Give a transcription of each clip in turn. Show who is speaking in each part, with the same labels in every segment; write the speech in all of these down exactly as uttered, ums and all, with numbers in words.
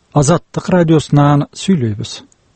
Speaker 1: Азаттык радиосунан сүйлөйбүз.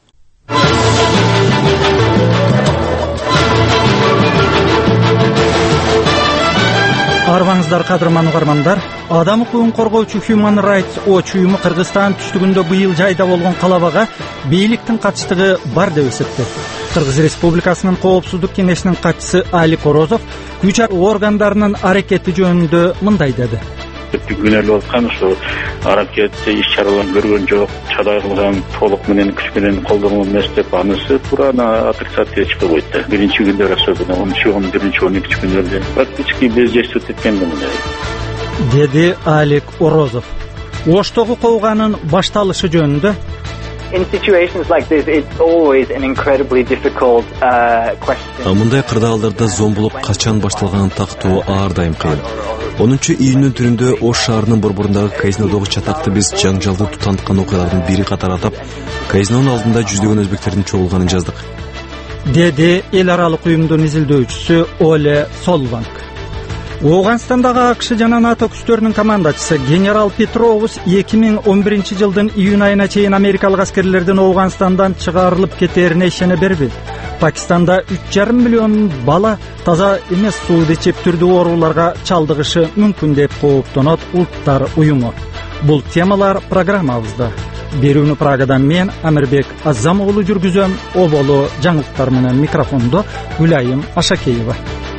Speaker 1: Арбаңыздар, кадырман угармандар. Адам укугун коргоочу Human Rights Watch уюму Кыргызстан түштүгүндө быйыл жайда болгон калабага бийликтин катыштыгы бар деп эсептейт. Кыргыз Республикасынын Коопсуздук кеңешинин катчысы Алик Орозов күч органдарынын аракети жөнүндө мындай деди.
Speaker 2: Күнөөлүү аткан ушу аракет иш чараларын көргөн жок, чадай кылган толук менен күч менен колдонгон эмес деп анысы туура отрицация чыгып койду. Биринчи күндөр особенно онунчу он биринчи он экинчи күндөрдө практически бездействовать эткен
Speaker 1: деди Алик Орозов. Оштогу кууганын башталышы жөнүндө
Speaker 3: In situations like this, it's always an incredibly difficult uh, question.
Speaker 4: Мындай кырдаалдарда зомбулук качан башталганын тактоо ар дайым кыйын. онунчу июнүн түрүндө Ош шаарынын борборундагы казинодогу чатакты биз жаңжалды тутанткан окуялардын бири катары атап, казинонун алдында жүздөгөн өзбектердин чогулганын жаздык.
Speaker 1: Деди эл аралык уюмдун изилдөөчүсү Оле Солванг. Ооганстандагы АКШ жана НАТО күчтөрүнүн командачысы генерал Петроус эки миң он биринчи жылдын июнь айына чейин америкалык аскерлердин Ооганстандан чыгарылып кетерине ишене бербейт. Пакистанда үч жарым миллион бала таза эмес сууду ичип түрдүү ооруларга чалдыгышы мүмкүн деп кооптонот Улуттар уюму. Бул темалар программабызда. Берүүнү Прагадан мен Амирбек Азам уулу жүргүзөм. Оболу жаңылыктар менен микрофондо Гүлайым Ашакеева.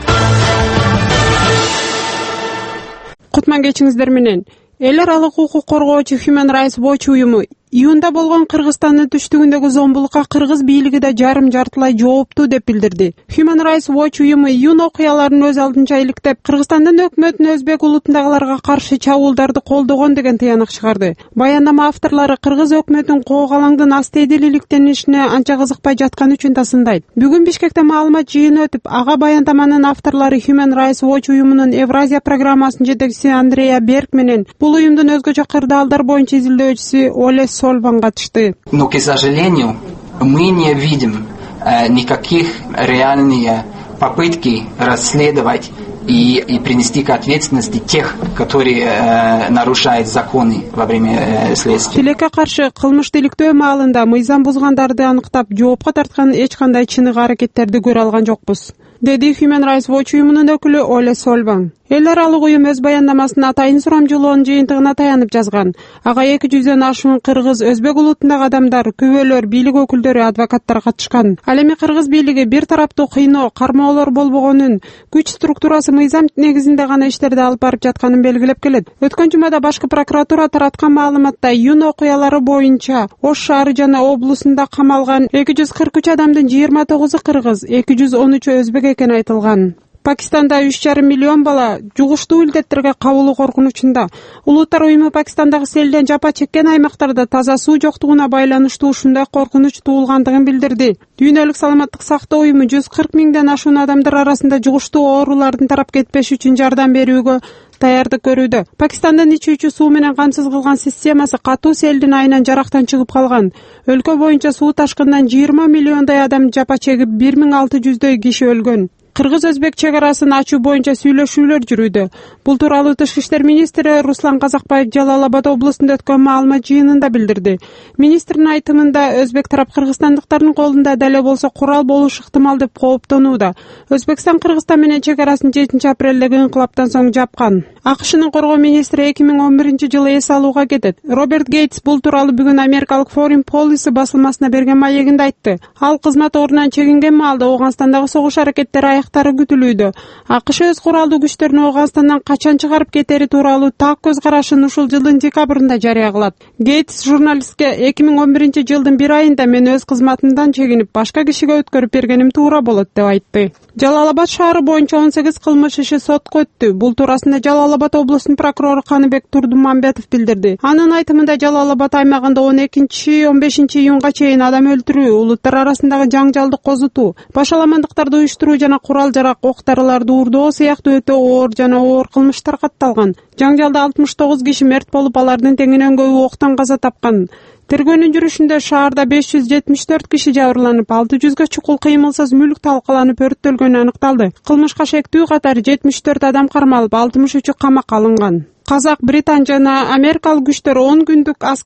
Speaker 5: Кутман кечиңиздер менен. Эл аралык укук коргоочу Human Rights Watch уюму июнда болгон Кыргызстандын түштүгүндөгү зомбулукка кыргыз бийлиги да жарым жартылай жооптуу деп билдирди. Human Rights Watch уюму июнь окуяларын өз алдынча иликтеп, Кыргызстандын өкмөтүнүн өзбек улутундагыларга каршы чабуулдарды колдогон деген тыянак чыгарды. Баяндама авторлору кыргыз өкмөтүнүн коогалаңдын астедил иликтенишине анча кызыкпай жатканы үчүн тасындайт. Бүгүн Бишкекте маалымат жыйыны өтүп, ага баяндаманын авторлору Human Rights Watch уюмунун Евразия программасынын жетекчиси Андрея Берг менен бул уюмдун өзгөчө кырдаалдар боюнча изилдөөчүсү Оле Солванг катышты.
Speaker 6: Но, к сожалению, мы не видим э, никаких реальных попытки расследовать и, и принести к ответственности тех, которые э, нарушают законы во время э, следствия.
Speaker 5: Тилекке каршы кылмышты иликтөө маалында мыйзам бузгандарды аныктап, жоопко тарткан эч кандай чыныгы аракеттерди көрө алган жокпуз, деди Human Rights Watch уюмунун өкүлү Оле Солванг. Эл аралык уюм өз баяндамасында атайын сурамжылоонун жыйынтыгына таянып жазган. Ага эки жүздөн ашуун кыргыз, өзбек улутундагы адамдар, күбөлөр, бийлик өкүлдөрү, адвокаттар катышкан. Ал эми кыргыз бийлиги бир тараптуу кыйноо, кармоолор болбогонун, күч структурасы мыйзам негизинде гана иштерди алып барып жатканын белгилеп келет. Өткөн жумада башкы прокуратура тараткан маалыматта июнь окуялары боюнча Ош шаары жана облусунда камалган эки жүз кырк үч адамдын жыйырма тогузу кыргыз, эки жүз он үчү өзбек экени айтылган. Пакистанда үч жарым миллион бала жугуштуу илдеттерге кабылуу коркунучунда. Улуттар уюму Пакистандагы селден жапа чеккен аймактарда таза суу жоктугуна байланыштуу ушундай коркунуч туулгандыгын билдирди. Дүйнөлүк саламаттык сактоо уюму жүз кырк миңден ашуун адамдар арасында жугуштуу оорулардын тарап кетпеши үчүн жардам берүүгө даярдык көрүүдө. Пакистандын ичүүчү суу менен камсыз кылган системасы катуу селдин айынан жарактан чыгып калган. Өлкө боюнча суу ташкынынан жыйырма миллиондой адам жапа чегип, бир миң алты жүздөй киши өлгөн. Кыргыз-өзбек чек арасын ачуу боюнча сүйлөшүүлөр жүрүүдө. Бул тууралуу Тышкы иштер министри Руслан Казакбаев Жалал Абад облусунда өткөн маалымат жыйынында билдирди. Министрдин айтымында өзбек тарап кыргызстандыктардын колунда дале болсо курал болушу ыктымал деп кооптонууда. Өзбекстан Кыргызстан менен чек арасын жетинчи апрелдеги инкылаптан соң жапкан. АКШнын коргоо министри эки миң он биринчи жылы эс алууга кетет. Роберт Гейтс бул тууралуу бүгүн америкалык Foreign Policy басылмасына берген маегинде айтты. Ал кызмат ордунан чегинген маалда Ооганстандагы согуш аракеттери аяктары күтүлүүдө. АКШ өз куралдуу күчтөрүн Ооганстандан качан чыгарып кетери тууралуу так көз карашын ушул жылдын декабрында жарыя кылат. Гейтс журналистке эки миң он биринчи жылдын бир айында мен өз кызматымдан чегинип, башка кишиге өткөрүп бергеним туура болот деп айтты. Жалал Абад шаары боюнча он сегиз кылмыш иши сотко өттү. Бул туурасында Жалал Абад облусунун прокурору Каныбек Турдумамбетов билдирди. Анын айтымында Жалал Абад аймагында он экинчи он бешинчи июнга чейин адам өлтүрүү, улуттар арасындагы жаңжалды козутуу, башаламандыктарды уюштуруу жана курал жарак, ок-дарыларды уурдоо сыяктуу өтө оор жана оор кылмыштар катталган. Жаңжалда алтымыш тогуз киши мерт болуп, алардын теңинен көбү октон каза тапкан. Тергөөнүн жүрүшүндө шаарда беш жүз жетимиш төрт киши жабырланып, алты жүзгө чукул кыймылсыз мүлк талкаланып өрттөлгөнү аныкталды. Кылмышка шектүү катар жетимиш төрт адам кармалып, алтымыш үчү камакка алынган. Казак, Британ жана америкалык күчтөр он күндүк